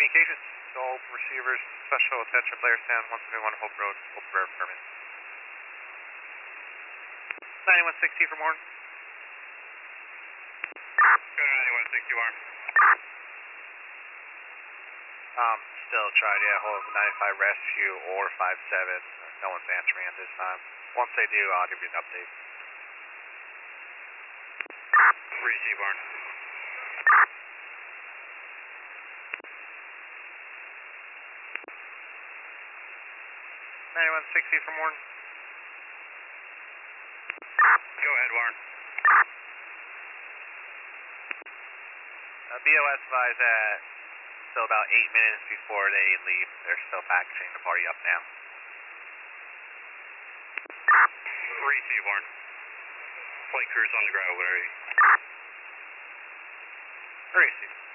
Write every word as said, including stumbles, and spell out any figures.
communications. All receivers, special attention, player stand one seventy-one Hope Road, Hope River permit. ninety-one sixty for Warren. Go to ninety-one sixty, Warren. Um, still trying to get hold of ninety-five rescue or five seven. No one's answering at this time. Once they do, I'll give you an update. Receive, Warren. ninety-one sixty for Warren. Go ahead, Warren. Uh, B O S advised that still about eight minutes before they leave. They're still packaging the party up now. Receive, Warren. Flight crews on the ground, where are you? Receive.